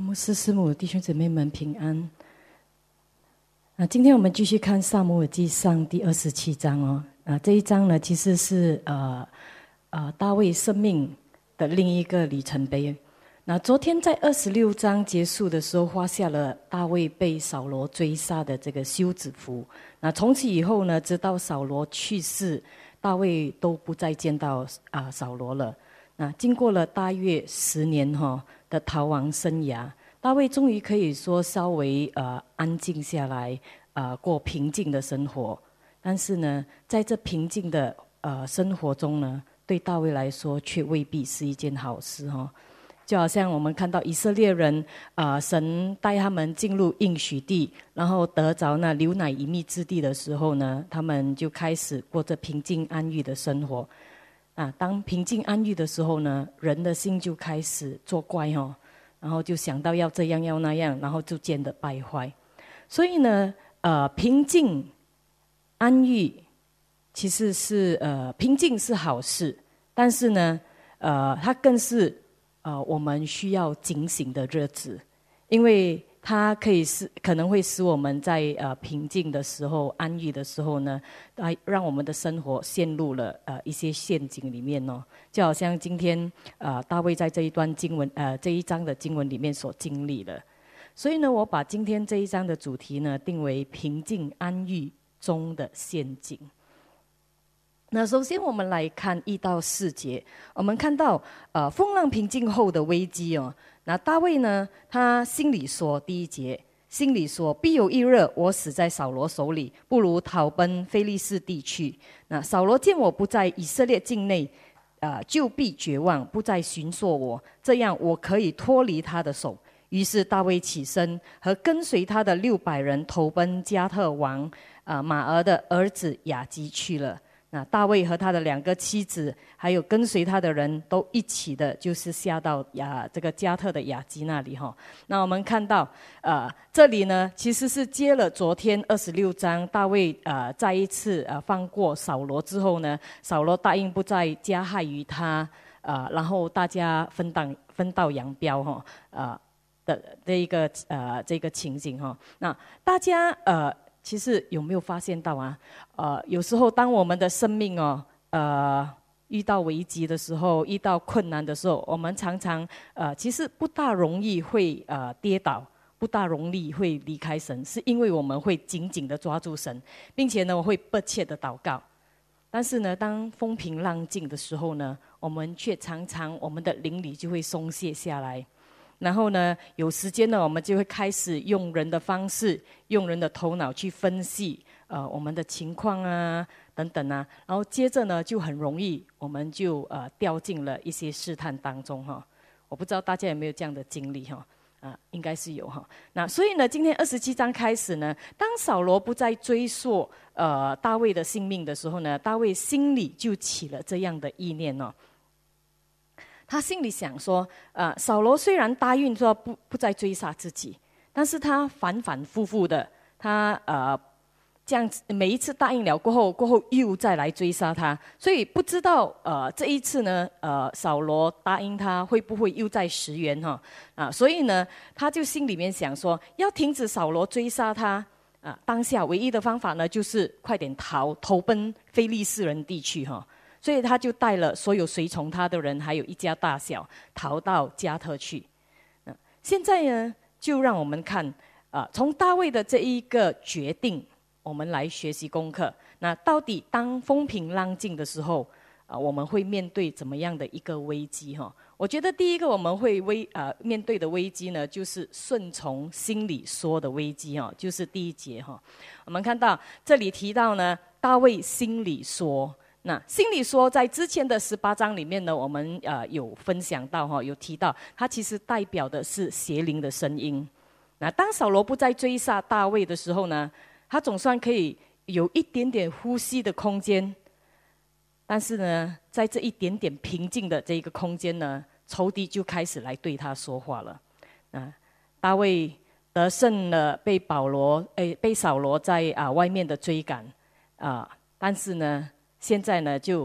牧师师母弟兄姊妹们平安。今天我们继续看撒母耳记上第27章哦。这一章呢，其实是大卫生命的另一个里程碑。那昨天在26章结束的时候，画下了大卫被扫罗追杀的这个休止符。那从此以后呢，直到扫罗去世，大卫都不再见到扫罗了。那经过了大约10年的逃亡生涯，大卫终于可以说稍微安静下来，过平静的生活。但是呢，在这平静的生活中呢，对大卫来说却未必是一件好事就好像我们看到以色列人神带他们进入应许地，然后得着那流奶与蜜之地的时候呢，他们就开始过着平静安逸的生活。当平静安逸的时候呢，人的心就开始作怪然后就想到要这样要那样，然后逐渐的败坏。所以呢，平静安逸其实是平静是好事，但是呢，它更是我们需要警醒的日子，因为它可能会使我们在平静的时候、安逸的时候呢，让我们的生活陷入了一些陷阱里面就好像今天大卫在这一段经文这一章的经文里面所经历的。所以呢，我把今天这一章的主题呢定为平静安逸中的陷阱。那首先我们来看1到4节，我们看到风浪平静后的危机那大卫呢，他心里说，第1节心里说，必有一日我死在扫罗手里，不如逃奔非利士地去。那扫罗见我不在以色列境内就必绝望，不再寻索我，这样我可以脱离他的手。于是大卫起身，和跟随他的600人投奔加特王马儿的儿子亚基去了。那大卫和他的2个妻子，还有跟随他的人都一起的，就是下到这个加特的亚基那里那我们看到这里呢，其实是接了昨天26章大卫再一次放过扫罗之后呢，扫罗答应不再加害于他然后大家分道扬镳的这个情景那大家其实有没有发现到有时候当我们的生命遇到危机的时候，遇到困难的时候，我们常常其实不大容易会跌倒，不大容易会离开神，是因为我们会紧紧的抓住神，并且呢，我会迫切的祷告。但是呢，当风平浪静的时候呢，我们却常常我们的灵里就会松懈下来。然后呢，有时间呢，我们就会开始用人的方式，用人的头脑去分析我们的情况等等然后接着呢，就很容易我们就掉进了一些试探当中我不知道大家有没有这样的经历应该是有那所以呢，今天27章开始呢，当扫罗不再追溯大卫的性命的时候呢，大卫心里就起了这样的意念他心里想说扫罗虽然答应说不再追杀自己，但是他反反复复的他这样子每一次答应了过后又再来追杀他，所以不知道这一次呢扫罗答应他会不会又再食言所以呢他就心里面想说，要停止扫罗追杀他当下唯一的方法呢，就是快点投奔非利士人地区所以他就带了所有随从他的人，还有一家大小，逃到加特去。现在呢，就让我们看从大卫的这一个决定，我们来学习功课。那到底当风平浪静的时候我们会面对怎么样的一个危机我觉得第一个我们会面对的危机呢，就是顺从心里说的危机就是第1节我们看到这里提到呢，大卫心里说。那心里说，在之前的18章里面呢，我们有分享到有提到，它其实代表的是邪灵的声音。那当扫罗不再追杀大卫的时候呢，他总算可以有一点点呼吸的空间。但是呢，在这一点点平静的这个空间呢，仇敌就开始来对他说话了。大卫得胜了，被扫罗在外面的追赶但是呢，现在呢就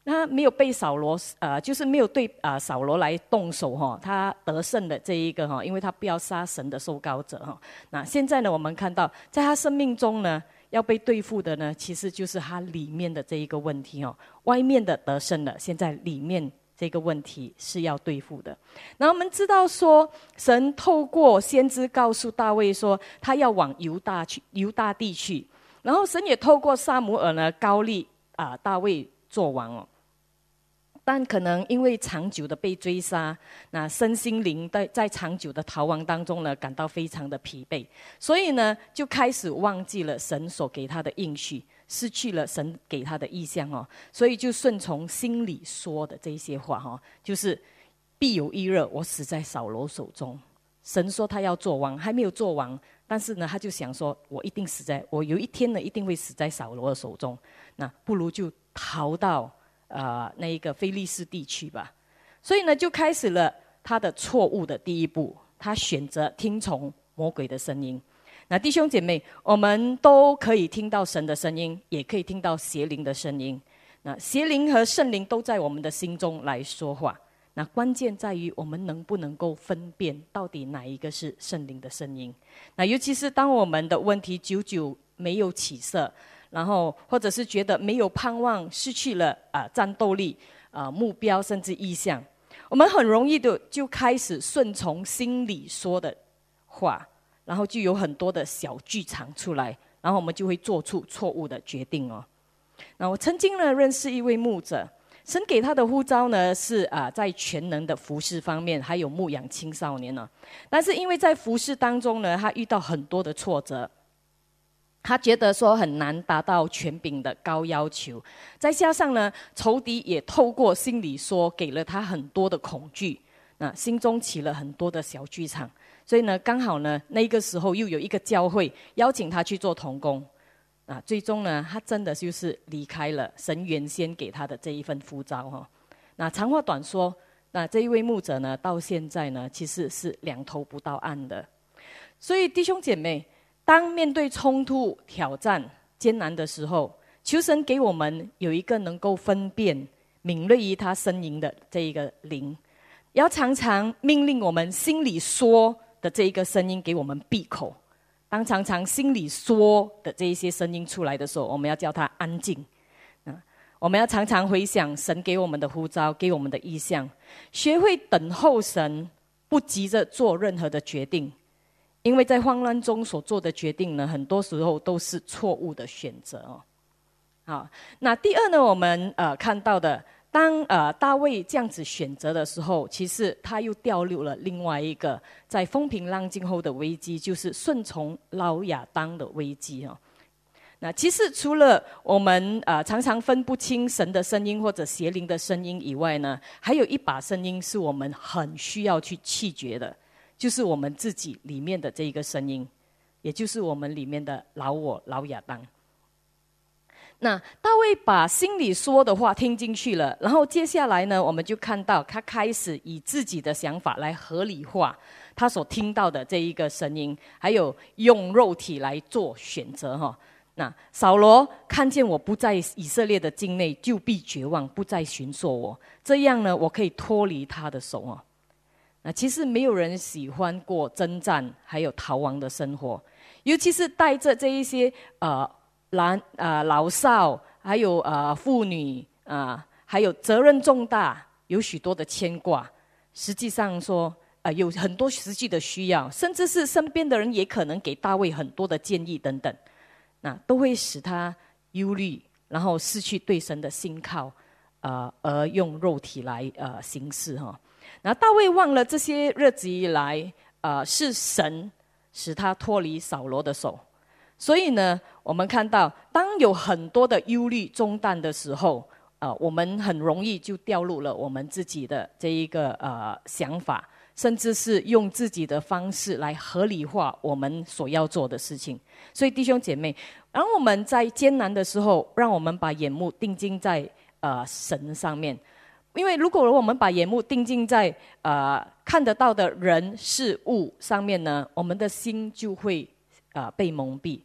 那没有被扫罗就是没有对扫罗来动手他得胜的这一个因为他不要杀神的受膏者那现在呢，我们看到在他生命中呢，要被对付的呢，其实就是他里面的这一个问题外面的得胜了，现在里面这个问题是要对付的。那我们知道说，神透过先知告诉大卫说，他要往犹大地去，然后神也透过撒母耳呢膏立大卫做王但可能因为长久的被追杀，那身心灵在长久的逃亡当中呢，感到非常的疲惫，所以呢，就开始忘记了神所给他的应许，失去了神给他的意向所以就顺从心里说的这些话就是必有一日我死在扫罗手中。神说他要做王，还没有做王，但是呢，他就想说，我有一天呢，一定会死在扫罗的手中，那不如就逃到那一个非利士地区吧。所以呢，就开始了他的错误的第一步，他选择听从魔鬼的声音。那弟兄姐妹，我们都可以听到神的声音，也可以听到邪灵的声音。那邪灵和圣灵都在我们的心中来说话。那关键在于我们能不能够分辨到底哪一个是圣灵的声音。那尤其是当我们的问题久久没有起色，然后或者是觉得没有盼望，失去了战斗力目标甚至意向，我们很容易的就开始顺从心里说的话，然后就有很多的小剧场出来，然后我们就会做出错误的决定那我曾经呢认识一位牧者，神给他的呼召呢是在全能的服事方面，还有牧养青少年但是因为在服事当中呢，他遇到很多的挫折，他觉得说很难达到权柄的高要求，再加上呢，仇敌也透过心理说给了他很多的恐惧，那心中起了很多的小剧场，所以呢，刚好呢，那个时候又有一个教会邀请他去做同工，最终呢，他真的就是离开了神原先给他的这一份呼召那长话短说，那这一位牧者呢，到现在呢，其实是两头不到岸的。所以弟兄姐妹，当面对冲突、挑战、艰难的时候，求神给我们有一个能够分辨、敏锐于他声音的这一个灵，要常常命令我们心里说的这一个声音给我们闭口。当常常心里说的这一些声音出来的时候，我们要叫它安静。我们要常常回想神给我们的呼召，给我们的意向，学会等候神，不急着做任何的决定，因为在慌乱中所做的决定呢，很多时候都是错误的选择好，那第二呢，我们看到的，当大卫这样子选择的时候，其实他又掉入了另外一个在风平浪静后的危机，就是顺从老亚当的危机那其实除了我们常常分不清神的声音或者邪灵的声音以外呢，还有一把声音是我们很需要去弃绝的，就是我们自己里面的这一个声音，也就是我们里面的老亚当。那大卫把心里说的话听进去了，然后接下来呢，我们就看到他开始以自己的想法来合理化他所听到的这一个声音，还有用肉体来做选择那扫罗看见我不在以色列的境内，就必绝望，不再寻索我，这样呢，我可以脱离他的手那其实没有人喜欢过征战还有逃亡的生活，尤其是带着这一些老少，还有妇女还有责任重大，有许多的牵挂。实际上说有很多实际的需要，甚至是身边的人也可能给大卫很多的建议等等，那都会使他忧虑，然后失去对神的信靠，而用肉体来行事那大卫忘了这些日子以来是神使他脱离扫罗的手，所以呢，我们看到当有很多的忧虑重担的时候我们很容易就掉入了我们自己的这一个想法，甚至是用自己的方式来合理化我们所要做的事情。所以弟兄姐妹，当我们在艰难的时候，让我们把眼目定睛在神上面，因为如果我们把眼目定睛在看得到的人事物上面呢，我们的心就会被蒙蔽。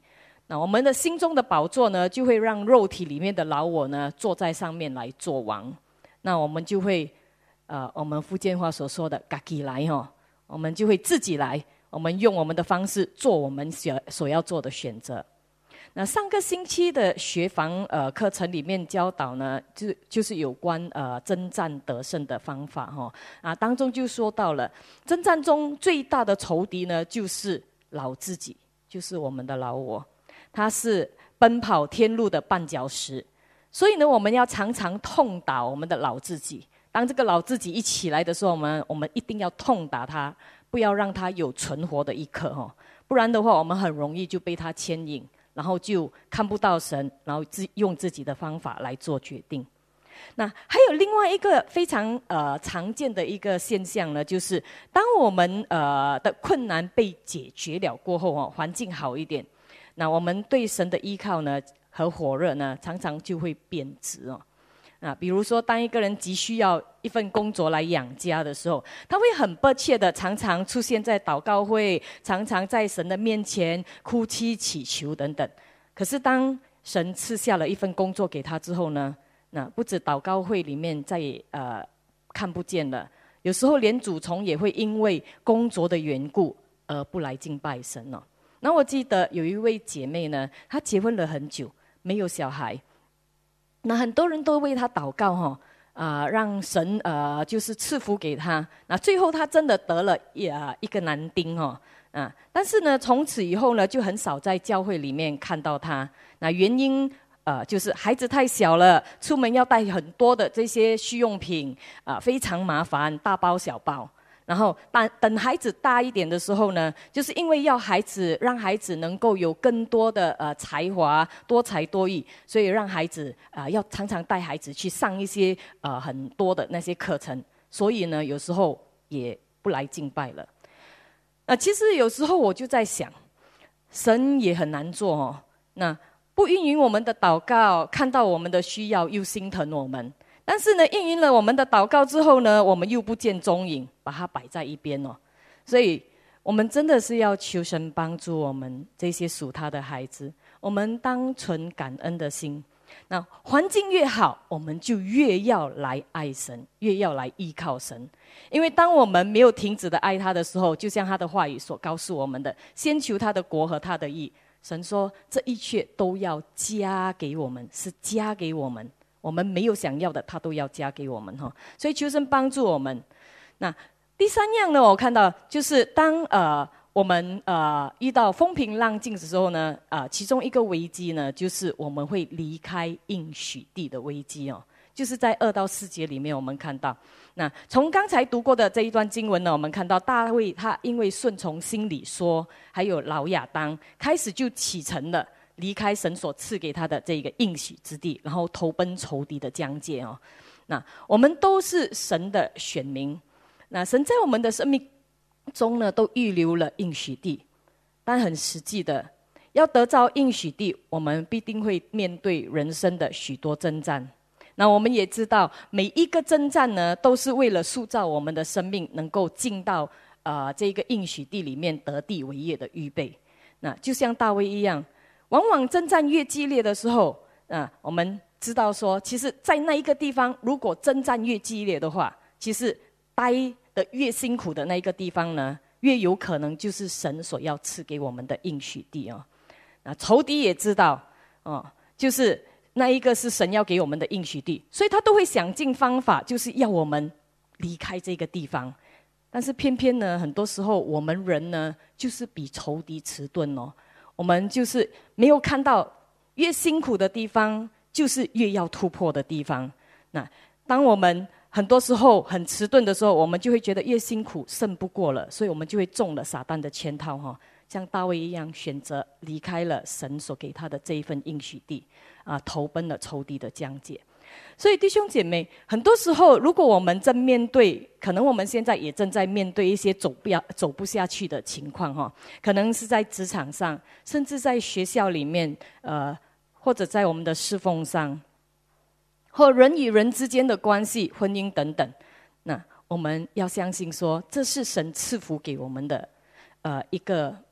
那我们的心中的宝座呢，就会让肉体里面的老我呢坐在上面来做王。那我们就会，我们福建话所说的“自己来”哈，我们就会自己来，我们用我们的方式做我们所要做的选择。那上个星期的学房课程里面教导呢，就是有关征战得胜的方法哈当中就说到了，征战中最大的仇敌呢，就是老自己，就是我们的老我。它是奔跑天路的绊脚石，所以呢，我们要常常痛打我们的老自己。当这个老自己一起来的时候，我们一定要痛打它，不要让它有存活的一刻哦，不然的话，我们很容易就被它牵引，然后就看不到神，然后用自己的方法来做决定。那还有另外一个非常常见的一个现象呢，就是当我们的困难被解决了过后哦，环境好一点。那我们对神的依靠呢和火热呢，常常就会贬值哦。比如说，当一个人急需要一份工作来养家的时候，他会很迫切的常常出现在祷告会，常常在神的面前哭泣祈求等等。可是当神赐下了一份工作给他之后呢，那不止祷告会里面再也看不见了，有时候连主从也会因为工作的缘故而不来敬拜神哦。那我记得有一位姐妹呢，她结婚了很久，没有小孩。那很多人都为她祷告让神就是赐福给她。那最后她真的得了一个男丁但是呢，从此以后呢，就很少在教会里面看到她。那原因就是孩子太小了，出门要带很多的这些需用品非常麻烦，大包小包。然后等孩子大一点的时候呢，就是因为让孩子能够有更多的才华，多才多艺，所以让孩子要常常带孩子去上一些很多的那些课程，所以呢，有时候也不来敬拜了。其实有时候我就在想，神也很难做哦。那不应允我们的祷告，看到我们的需要又心疼我们。但是呢，应允了我们的祷告之后呢，我们又不见踪影，把它摆在一边哦。所以，我们真的是要求神帮助我们这些属他的孩子，我们当存感恩的心。那环境越好，我们就越要来爱神，越要来依靠神。因为当我们没有停止的爱他的时候，就像他的话语所告诉我们的，先求他的国和他的义。神说，这一切都要加给我们，是加给我们。我们没有想要的，他都要加给我们哈，所以求神帮助我们。那第三样呢，我看到就是当我们遇到风平浪静的时候呢，其中一个危机呢，就是我们会离开应许地的危机哦。就是在2到4节里面，我们看到，那从刚才读过的这一段经文呢，我们看到大卫他因为顺从心里说，还有老亚当，开始就启程了。离开神所赐给他的这个应许之地，然后投奔仇敌的疆界哦。那我们都是神的选民，那神在我们的生命中呢，都预留了应许地。但很实际的，要得着应许地，我们必定会面对人生的许多征战。那我们也知道，每一个征战呢，都是为了塑造我们的生命，能够进到这个应许地里面得地为业的预备。那就像大卫一样。往往征战越激烈的时候，我们知道说，其实，在那一个地方，如果征战越激烈的话，其实待的越辛苦的那一个地方呢，越有可能就是神所要赐给我们的应许地哦。那仇敌也知道就是那一个是神要给我们的应许地，所以他都会想尽方法，就是要我们离开这个地方。但是偏偏呢，很多时候我们人呢，就是比仇敌迟钝哦。我们就是没有看到，越辛苦的地方，就是越要突破的地方。那当我们很多时候很迟钝的时候，我们就会觉得越辛苦胜不过了，所以我们就会中了撒旦的圈套哈，像大卫一样选择离开了神所给他的这一份应许地，投奔了仇敌的疆界。所以弟兄姐妹，很多时候如果我们正面对，可能我们现在也正在面对一些走不下去的情况哈，可能是在职场上，甚至在学校里面，或者在我们的侍奉上，或人与人之间的关系、婚姻等等。那我们要相信说，这是神赐福给我们的一个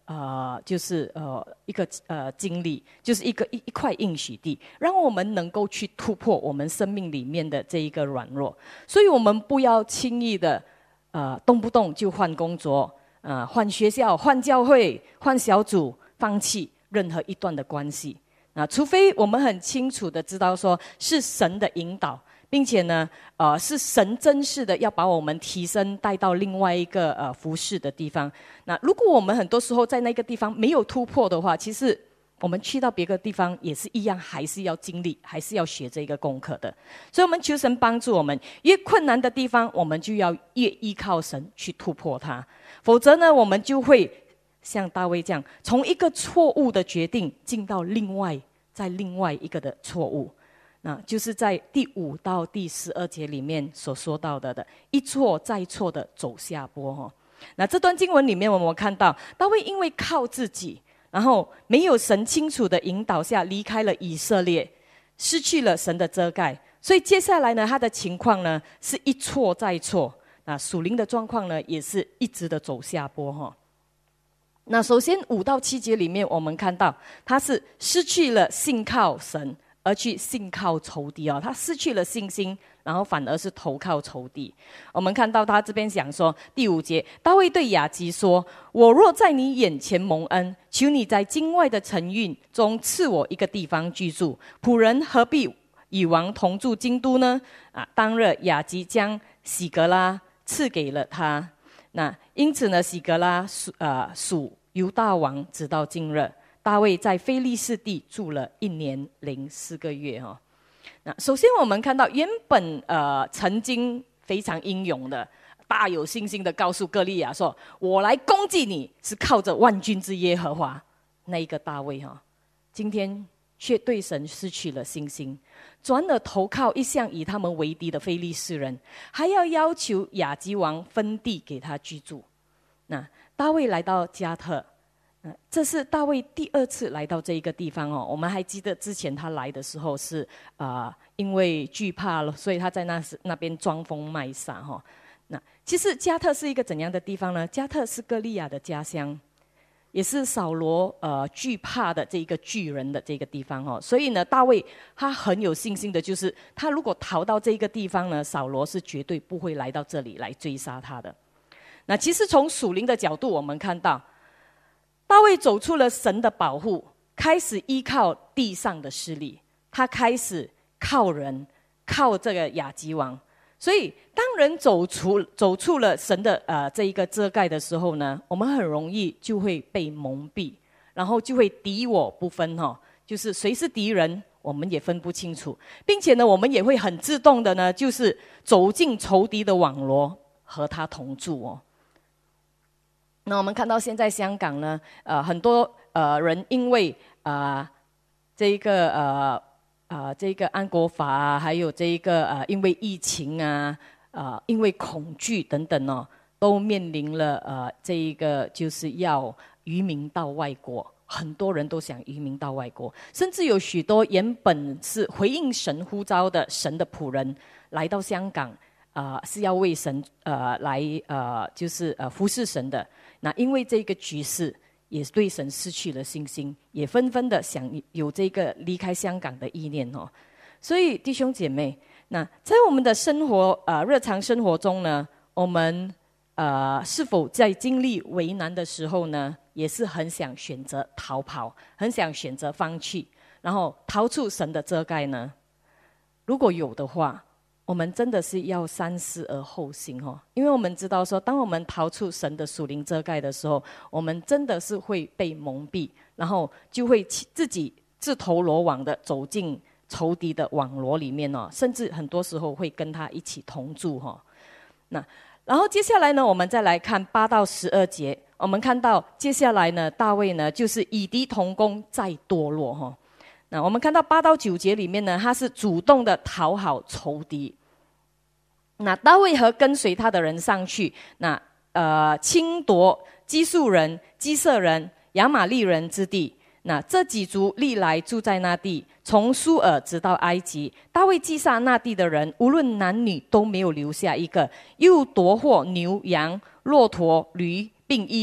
就是一个经历，就是一块应许地，让我们能够去突破我们生命里面的这一个软弱。所以我们不要轻易的动不动就换工作，换学校、换教会、换小组，放弃任何一段的关系。除非我们很清楚的知道说是神的引导，并且呢，是神真实的要把我们提升带到另外一个服事的地方。那如果我们很多时候在那个地方没有突破的话，其实我们去到别个地方也是一样，还是要经历，还是要学这个功课的。所以我们求神帮助我们，越困难的地方我们就要越依靠神去突破它，否则呢，我们就会像大卫这样，从一个错误的决定进到另外一个的错误。那就是在第5到第12节里面所说到的一错再错的走下坡。那这段经文里面我们看到大卫因为靠自己，然后没有神清楚的引导下离开了以色列，失去了神的遮盖，所以接下来呢，他的情况呢是一错再错，那属灵的状况呢也是一直的走下坡。那首先5到7节里面我们看到他是失去了信靠神而去信靠仇敌，他失去了信心，然后反而是投靠仇敌。我们看到他这边讲说，第5节，大卫对亚基说：我若在你眼前蒙恩，求你在境外的城邑中赐我一个地方居住，仆人何必与王同住京都呢？当日亚基将喜革拉赐给了他。那因此呢，喜革拉属犹大王，直到今日。大卫在非利士地住了1年零4个月。那首先我们看到，原本曾经非常英勇的、大有信心的告诉歌利亚说：我来攻击你是靠着万军之耶和华。那一个大卫今天却对神失去了信心，转而投靠一向以他们为敌的非利士人，还要求亚基王分地给他居住。那大卫来到加特，这是大卫第2次来到这一个地方。我们还记得之前他来的时候是因为惧怕了，所以他在那边装疯卖傻。那其实加特是一个怎样的地方呢？加特是歌利亚的家乡，也是扫罗惧怕的这一个巨人的这个地方。所以呢，大卫他很有信心的，就是他如果逃到这个地方呢，扫罗是绝对不会来到这里来追杀他的。那其实从属灵的角度，我们看到大卫走出了神的保护，开始依靠地上的势力，他开始靠人，靠这个亚基王。所以当人走出了神的这一个遮盖的时候呢，我们很容易就会被蒙蔽，然后就会敌我不分。就是谁是敌人我们也分不清楚，并且呢，我们也会很自动的呢，就是走进仇敌的网罗，和他同住。那我们看到现在香港呢，很多人因为这个安国法还有这个因为疫情因为恐惧等等都面临了这一个就是要移民到外国。很多人都想移民到外国，甚至有许多原本是回应神呼召的神的仆人来到香港，是要为神来就是服侍神的。那因为这个局势，也对神失去了信心，也纷纷的想有这个离开香港的意念。所以弟兄姐妹，那在我们的生活日常生活中呢，我们是否在经历为难的时候呢，也是很想选择逃跑，很想选择放弃，然后逃出神的遮盖呢？如果有的话，我们真的是要三思而后行。因为我们知道说，当我们逃出神的属灵遮盖的时候，我们真的是会被蒙蔽，然后就会自己自投罗网的走进仇敌的网罗里面，甚至很多时候会跟他一起同住。那然后接下来呢，我们再来看8到12节，我们看到接下来呢，大卫呢就是以敌同工，再堕落。那我们看到8到9节里面呢，他是主动的讨好仇敌。那大卫和跟随他的人上去，那侵夺基述人、基色人、亚玛利人之地。那这几族历来住在那地，从苏尔直到埃及。大卫击杀那地的人，无论男女都没有留下一个，又夺获牛羊、骆驼、驴并衣服，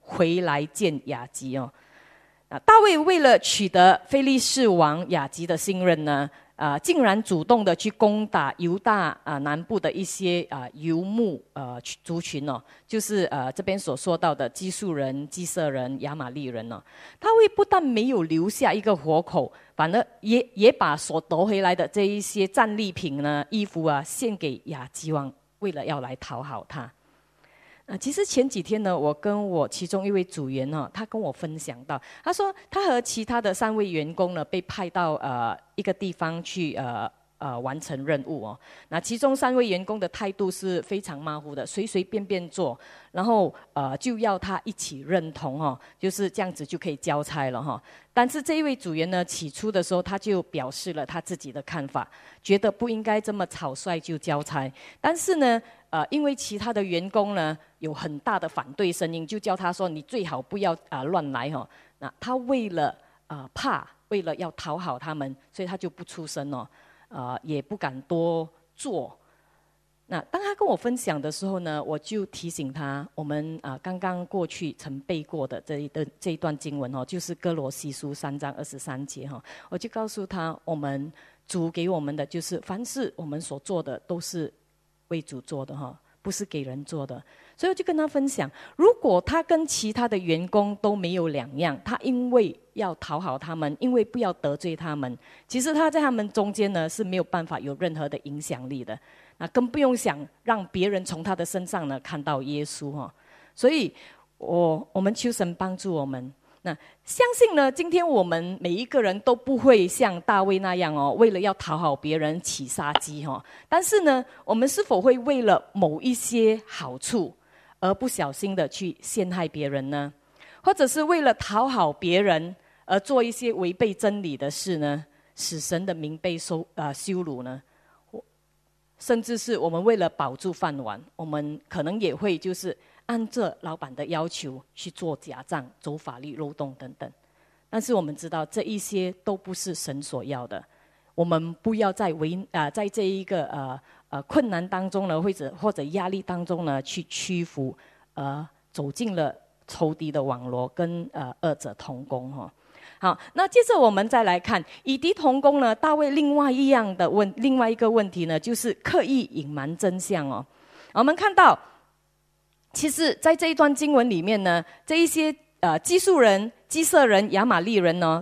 回来见亚基哦。大卫为了取得非利士王亚基的信任呢，竟然主动的去攻打犹大南部的一些游牧族群哦，就是这边所说到的基述人、基色人、亚玛利人哦。大卫不但没有留下一个活口，反而也把所夺回来的这一些战利品呢、衣服献给亚基王，为了要来讨好他。其实前几天呢，我跟我其中一位组员呢，他跟我分享到，他说他和其他的3位员工呢，被派到一个地方去完成任务哦。那其中3位员工的态度是非常马虎的，随随便便做，然后就要他一起认同哦，就是这样子就可以交差了哈。但是这一位组员呢，起初的时候他就表示了他自己的看法，觉得不应该这么草率就交差。但是呢，因为其他的员工呢有很大的反对声音，就叫他说你最好不要乱来哈。那他为了为了要讨好他们，所以他就不出声哦。也不敢多做。那当他跟我分享的时候呢，我就提醒他，我们刚刚过去曾背过的这一段经文哦，就是哥罗西书3章23节哈。我就告诉他，我们主给我们的就是，凡是我们所做的都是为主做的哈，不是给人做的。所以我就跟他分享，如果他跟其他的员工都没有两样，他因为要讨好他们，因为不要得罪他们，其实他在他们中间呢是没有办法有任何的影响力的。更不用想让别人从他的身上呢看到耶稣哈。所以我们求神帮助我们。那相信呢，今天我们每一个人都不会像大卫那样哦，为了要讨好别人起杀机哈。但是呢，我们是否会为了某一些好处而不小心的去陷害别人呢？或者是为了讨好别人而做一些违背真理的事呢？使神的名被羞辱呢？甚至是我们为了保住饭碗，我们可能也会就是按着老板的要求去做假账、走法律漏洞等等。但是我们知道这一些都不是神所要的。我们不要在这一个困难当中呢，或者压力当中呢，去屈服，走进了仇敌的网罗，跟恶者同工哈。好，那接着我们再来看以敌同工呢，大卫另外一个问题呢，就是刻意隐瞒真相哦。我们看到，其实在这一段经文里面呢，这一些基述人、基色人、亚玛利人呢，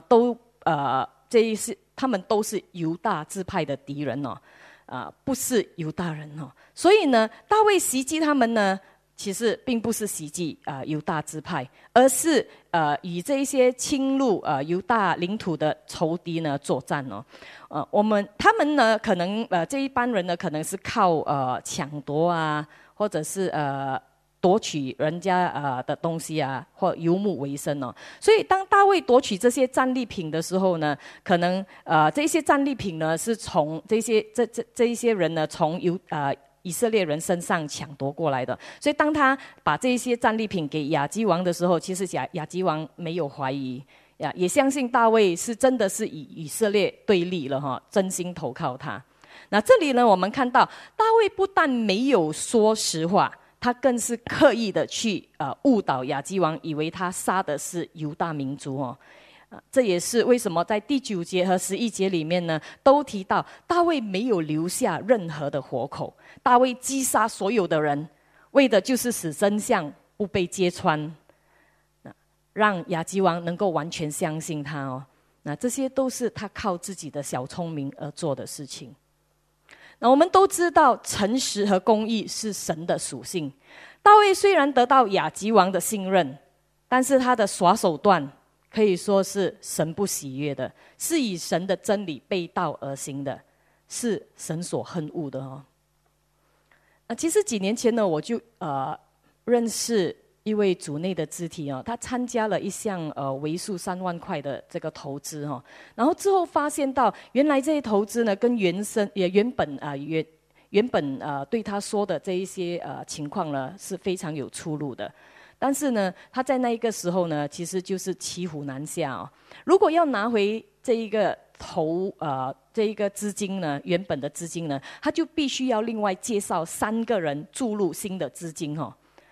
他们都是犹大支派的敌人哦，不是犹大人哦。所以呢，大卫袭击他们呢，其实并不是袭击犹大支派，而是与这一些侵入犹大领土的仇敌呢作战哦。他们呢可能这一班人呢可能是靠抢夺或者是夺取人家的东西或游牧为生哦。所以当大卫夺取这些战利品的时候呢，可能这些战利品呢是从这一些人呢从以色列人身上抢夺过来的。所以当他把这些战利品给亚基王的时候，其实亚基王没有怀疑，也相信大卫是真的是与以色列对立了哈，真心投靠他。那这里呢，我们看到大卫不但没有说实话，他更是刻意的去误导亚基王，以为他杀的是犹大民族哦。这也是为什么在第9节和11节里面呢，都提到大卫没有留下任何的活口，大卫击杀所有的人，为的就是使真相不被揭穿，让亚基王能够完全相信他哦。那这些都是他靠自己的小聪明而做的事情。那我们都知道，诚实和公义是神的属性。大卫虽然得到亚基王的信任，但是他的耍手段可以说是神不喜悦的，是以神的真理背道而行的，是神所恨恶的哦。其实几年前呢，我就认识一位主内的肢体哦，他参加了一项为数3万块的这个投资哦，然后之后发现到，原来这些投资呢，跟原本对他说的这一些情况呢，是非常有出入的。但是呢，他在那一个时候呢，其实就是骑虎难下哦。如果要拿回这一个这一个资金呢，原本的资金呢，他就必须要另外介绍3个人注入新的资金哦。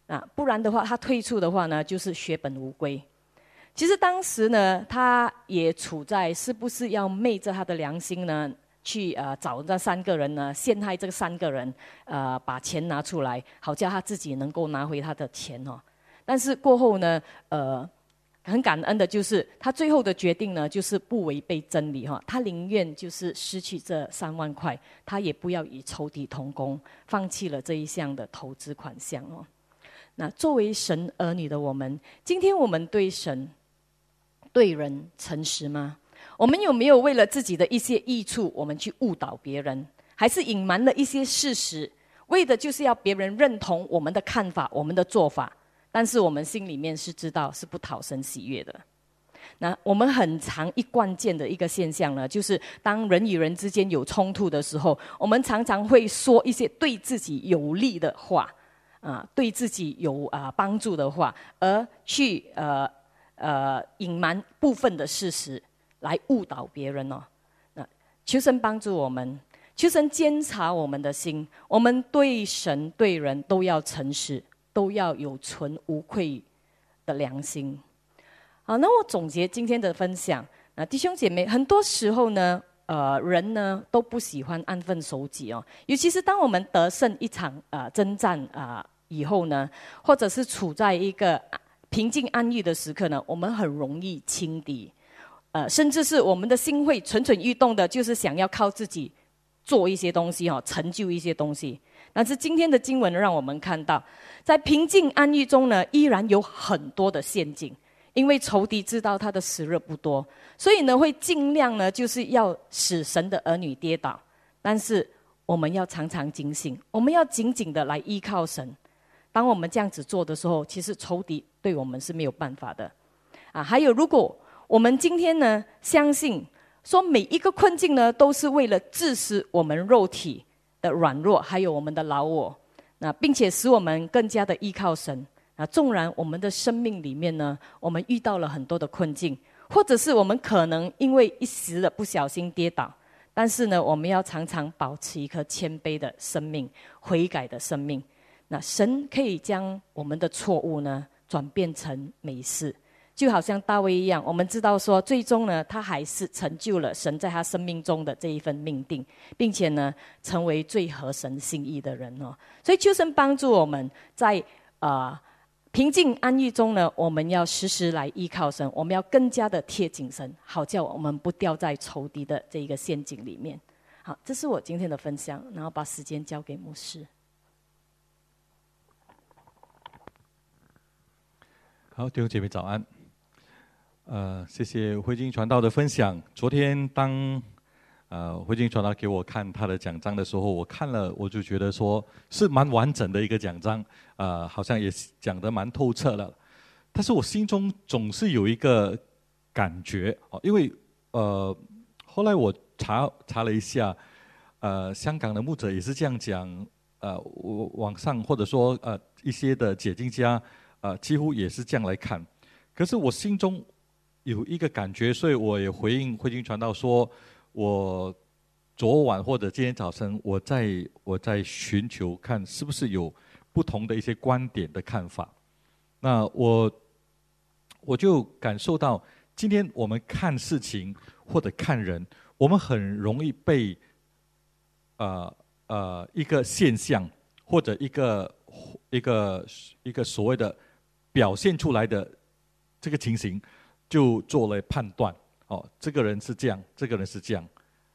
不然的话他退出的话呢，就是血本无归。其实当时呢，他也处在是不是要昧着他的良心呢，去找那3个人呢，陷害这3个人，把钱拿出来，好叫他自己能够拿回他的钱哦。但是过后呢，很感恩的就是他最后的决定呢，就是不违背真理哈，他宁愿就是失去这3万块，他也不要与仇敌同工，放弃了这一项的投资款项哦。那作为神儿女的我们，今天我们对神、对人诚实吗？我们有没有为了自己的一些益处，我们去误导别人，还是隐瞒了一些事实，为的就是要别人认同我们的看法、我们的做法？但是我们心里面是知道是不讨神喜悦的。那我们很常关键的一个现象呢，就是当人与人之间有冲突的时候，我们常常会说一些对自己有利的话，对自己有帮助的话，而去隐瞒部分的事实，来误导别人哦。那求神帮助我们，求神监察我们的心，我们对神对人都要诚实，都要有存无愧的良心。好，那我总结今天的分享，弟兄姐妹，很多时候呢，人呢都不喜欢安分守己哦，尤其是当我们得胜一场征战以后呢，或者是处在一个平静安逸的时刻呢，我们很容易轻敌，甚至是我们的心会蠢蠢欲动的，就是想要靠自己做一些东西哦，成就一些东西。但是今天的经文让我们看到，在平静安逸中呢，依然有很多的陷阱。因为仇敌知道他的时日不多，所以呢会尽量呢就是要使神的儿女跌倒。但是我们要常常警醒，我们要紧紧的来依靠神。当我们这样子做的时候，其实仇敌对我们是没有办法的。还有如果我们今天呢相信说每一个困境呢都是为了致使我们肉体的软弱，还有我们的老我，并且使我们更加的依靠神。纵然我们的生命里面呢，我们遇到了很多的困境，或者是我们可能因为一时的不小心跌倒，但是呢，我们要常常保持一颗谦卑的生命，悔改的生命。那神可以将我们的错误呢，转变成美事，就好像大卫一样，我们知道说，最终呢，他还是成就了神在他生命中的这一份命定，并且呢，成为最合神心意的人哦。所以求神帮助我们在平静安逸中呢，我们要时时来依靠神，我们要更加的贴近神，好叫我们不掉在仇敌的这一个陷阱里面。好，这是我今天的分享，然后把时间交给牧师。 好，弟兄姐妹早安。谢谢慧晶传道的分享。昨天当慧晶传道给我看他的讲章的时候，我看了，我就觉得说是蛮完整的一个讲章，好像也讲得蛮透彻了。但是我心中总是有一个感觉，因为后来我查了一下，香港的牧者也是这样讲，网上或者说一些的解经家，几乎也是这样来看。可是我心中有一个感觉，所以我也回应慧晶传道说，我昨晚或者今天早晨，我在寻求看是不是有不同的一些观点的看法。那我就感受到，今天我们看事情或者看人，我们很容易被一个现象或者一个所谓的表现出来的这个情形，就做了判断。这个人是这样，这个人是这样。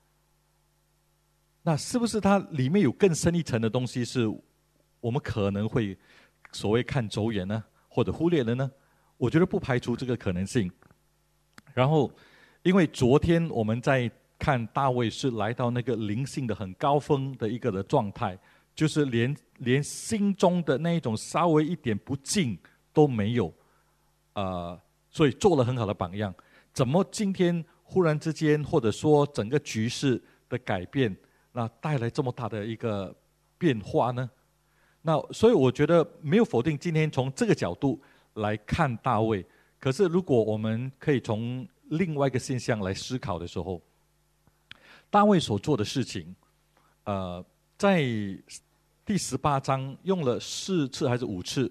那是不是它里面有更深一层的东西，是我们可能会所谓看走眼呢，或者忽略了呢？我觉得不排除这个可能性。然后，因为昨天我们在看大卫是来到那个灵性的很高峰的一个的状态，就是连心中的那一种稍微一点不敬都没有，所以做了很好的榜样。怎么今天忽然之间，或者说整个局势的改变，那带来这么大的一个变化呢？那所以我觉得没有否定今天从这个角度来看大卫，可是如果我们可以从另外一个现象来思考的时候，大卫所做的事情，在第18章用了4次还是5次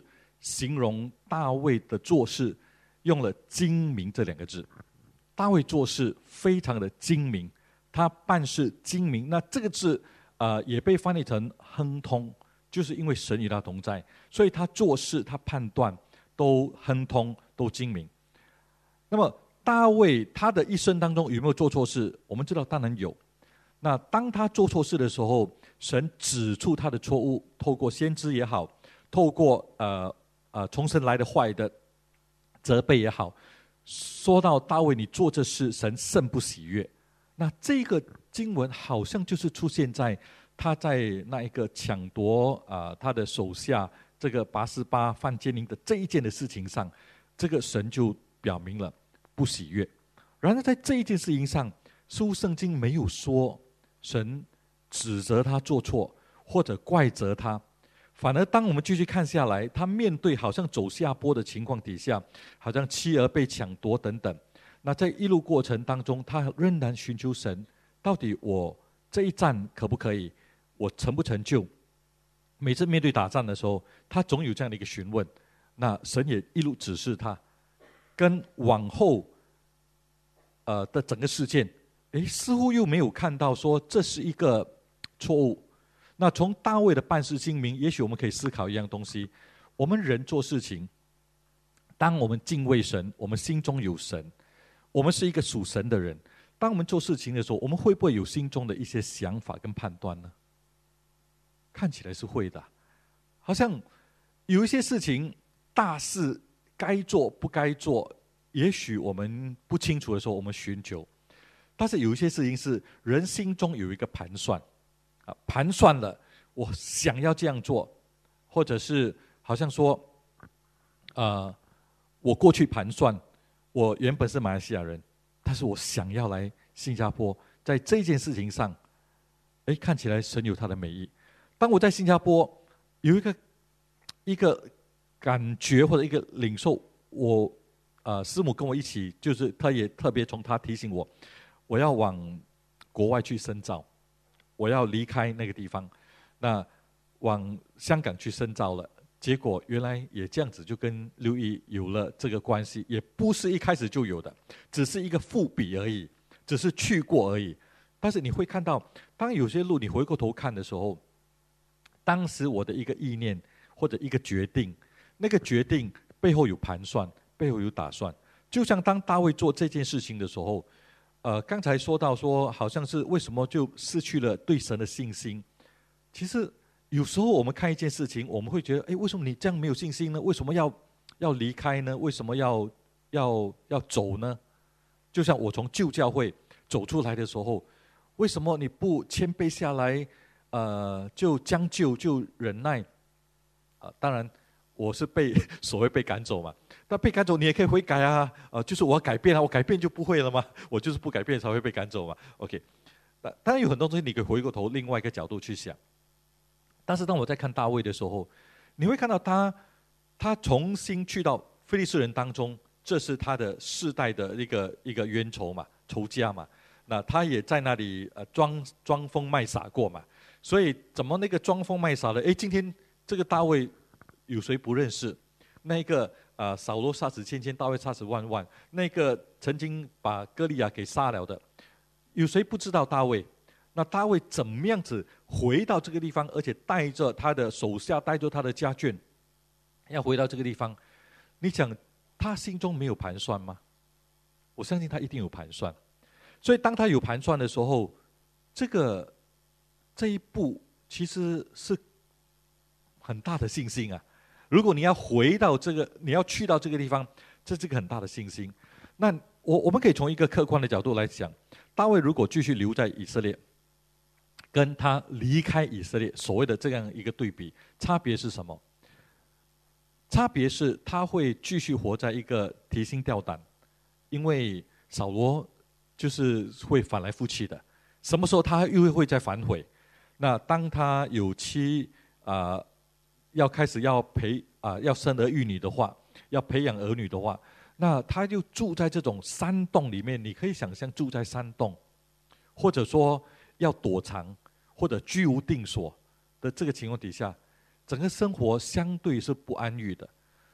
形容大卫的做事，用了精明这2个字。大卫做事非常的精明，他办事精明。那这个字也被翻译成亨通，就是因为神与他同在，所以他做事他判断都亨通，都精明。那么大卫他的一生当中有没有做错事？我们知道当然有。那当他做错事的时候，神指出他的错误，透过先知也好，透过从神来的话语的责备也好，说到大卫你做这事神甚不喜悦。那这个经文好像就是出现在他在那一个抢夺他的手下这个拔示巴犯奸淫的这一件的事情上，这个神就表明了不喜悦。然而在这一件事情上，似乎圣经没有说神指责他做错或者怪责他，反而当我们继续看下来，他面对好像走下坡的情况底下，好像妻儿被抢夺等等，那在一路过程当中，他仍然寻求神，到底我这一战可不可以，我成不成就。每次面对打仗的时候，他总有这样的一个询问，那神也一路指示他，跟往后的整个事件似乎又没有看到说这是一个错误。那从大卫的办事精明，也许我们可以思考一样东西：我们人做事情，当我们敬畏神，我们心中有神，我们是一个属神的人，当我们做事情的时候，我们会不会有心中的一些想法跟判断呢？看起来是会的。好像有一些事情，大事该做不该做，也许我们不清楚的时候，我们寻求。但是有一些事情是人心中有一个盘算，盘算了，我想要这样做，或者是好像说，我过去盘算，我原本是马来西亚人，但是我想要来新加坡，在这件事情上，看起来神有他的美意。当我在新加坡有一个感觉或者一个领受，我师母跟我一起，就是他也特别从他提醒我，我要往国外去深造，我要离开那个地方，那往香港去深造了。结果原来也这样子，就跟刘毅有了这个关系，也不是一开始就有的，只是一个伏笔而已，只是去过而已。但是你会看到，当有些路你回过头看的时候，当时我的一个意念或者一个决定，那个决定背后有盘算，背后有打算。就像当大卫做这件事情的时候，刚才说到说，好像是为什么就失去了对神的信心。其实有时候我们看一件事情，我们会觉得，为什么你这样没有信心呢？为什么要离开呢？为什么要走呢？就像我从旧教会走出来的时候，为什么你不谦卑下来，就将就就忍耐？当然我是所谓被赶走嘛。但被赶走你也可以悔改啊，就是我要改变啊，我改变就不会了吗？我就是不改变才会被赶走嘛。OK， 当然有很多东西你可以回过头另外一个角度去想。但是当我在看大卫的时候，你会看到他重新去到非利士人当中，这是他的世代的一个冤仇嘛，仇家嘛。那他也在那里装疯卖傻过嘛。所以怎么那个装疯卖傻的？今天这个大卫有谁不认识？那个扫罗杀死千千，大卫杀死万万。那个曾经把歌利亚给杀了的，有谁不知道大卫？那大卫怎么样子回到这个地方，而且带着他的手下，带着他的家眷，要回到这个地方？你想他心中没有盘算吗？我相信他一定有盘算。所以当他有盘算的时候，这一步其实是很大的信心啊。如果你要回到你要去到这个地方，这是个很大的信心。那我们可以从一个客观的角度来讲，大卫如果继续留在以色列，跟他离开以色列，所谓的这样一个对比，差别是什么？差别是他会继续活在一个提心吊胆，因为扫罗就是会反来覆去的，什么时候他又会再反悔？那当他有妻要开始要生儿育女的话，要培养儿女的话，那他就住在这种山洞里面。你可以想象住在山洞，或者说要躲藏，或者居无定所的这个情况底下，整个生活相对是不安逸的。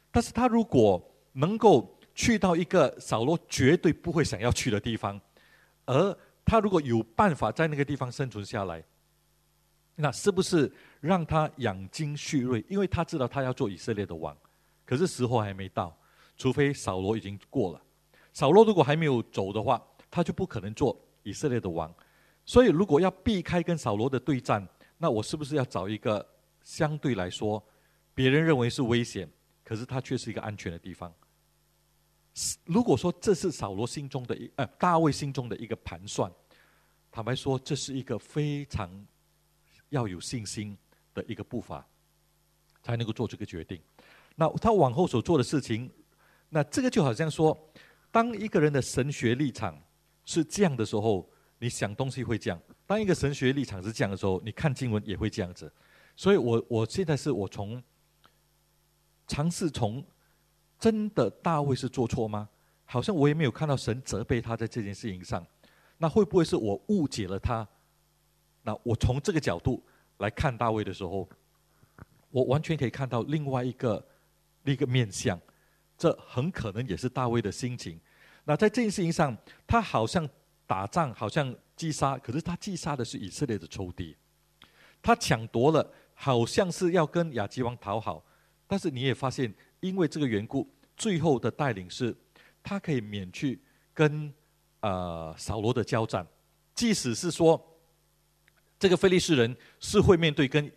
但是他如果能够去到一个扫罗绝对不会想要去的地方，而他如果有办法在那个地方生存下来，那是不是让他养精蓄锐？因为他知道他要做以色列的王，可是时候还没到，除非扫罗已经过了。扫罗如果还没有走的话，他就不可能做以色列的王。所以如果要避开跟扫罗的对战，那我是不是要找一个相对来说别人认为是危险，可是它却是一个安全的地方？如果说这是扫罗心中的大卫心中的一个盘算，坦白说，这是一个非常要有信心的一个步伐，才能够做这个决定。那他往后所做的事情，那这个就好像说，当一个人的神学立场是这样的时候，你想东西会这样；当一个神学立场是这样的时候，你看经文也会这样子。所以我现在是我尝试从真的大卫是做错吗？好像我也没有看到神责备他在这件事情上。那会不会是我误解了他？那我从这个角度来看大卫的时候，我完全可以看到另外一个面向，这很可能也是大卫的心情。那在这件事情上，他好像打仗，好像击杀，可是他击杀的是以色列的仇敌，他抢夺了，好像是要跟亚基王讨好，但是你也发现，因为这个缘故，最后的带领是，他可以免去跟扫罗的交战，即使是说这个非利士人是会面对跟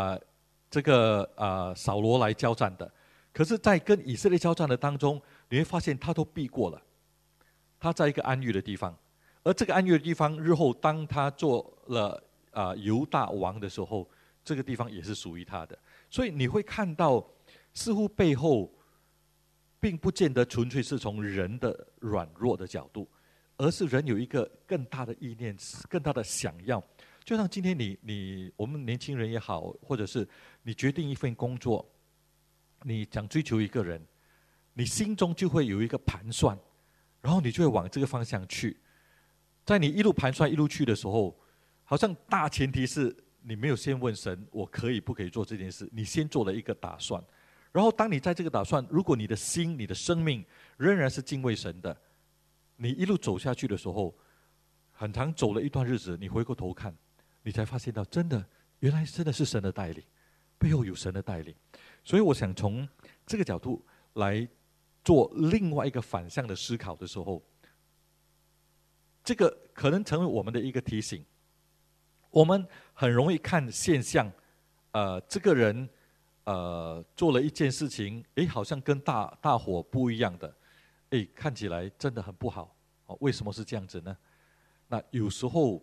扫罗来交战的，可是在跟以色列交战的当中，你会发现他都避过了，他在一个安逸的地方，而这个安逸的地方，日后当他做了犹大王的时候，这个地方也是属于他的。所以你会看到，似乎背后并不见得纯粹是从人的软弱的角度，而是人有一个更大的意念，更大的想要。就像今天我们年轻人也好，或者是你决定一份工作，你想追求一个人，你心中就会有一个盘算，然后你就会往这个方向去。在你一路盘算一路去的时候，好像大前提是你没有先问神，我可以不可以做这件事，你先做了一个打算。然后当你在这个打算，如果你的心、你的生命仍然是敬畏神的，你一路走下去的时候，很长走了一段日子，你回过头看，你才发现到真的，原来真的是神的带领，背后有神的带领。所以我想从这个角度来做另外一个反向的思考的时候，这个可能成为我们的一个提醒。我们很容易看现象，这个人做了一件事情，好像跟大伙不一样的，看起来真的很不好。为什么是这样子呢？那有时候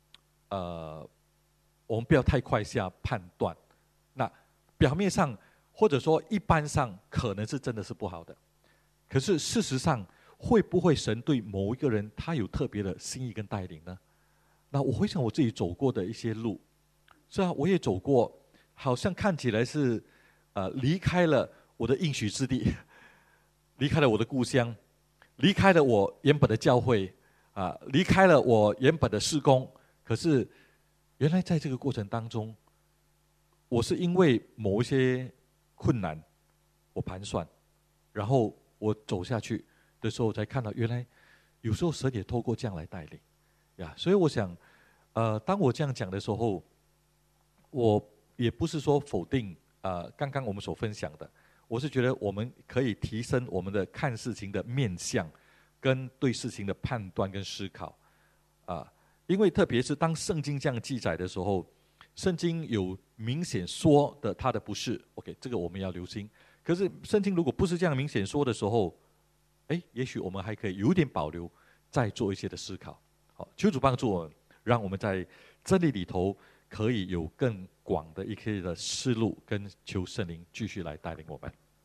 我们不要太快下判断。那表面上或者说一般上可能是真的是不好的，可是事实上会不会神对某一个人他有特别的心意跟带领呢？那我回想我自己走过的一些路，是啊，我也走过，好像看起来是离开了我的应许之地，离开了我的故乡，离开了我原本的教会，离开了我原本的事工。可是原来在这个过程当中，我是因为某一些困难，我盘算，然后我走下去的时候，才看到原来有时候神也透过这样来带领呀。所以我想，当我这样讲的时候，我也不是说否定刚刚我们所分享的，我是觉得我们可以提升我们的看事情的面向，跟对事情的判断跟思考因为特别是当圣经这样记载的时候，圣经有明显说的他的不是 ，OK， 这个我们要留心。可是圣经如果不是这样明显说的时候，也许我们还可以有点保留，再做一些的思考。好，求主帮助我们，让我们在真理里头可以有更广的一些的思路，跟求圣灵继续来带领我们。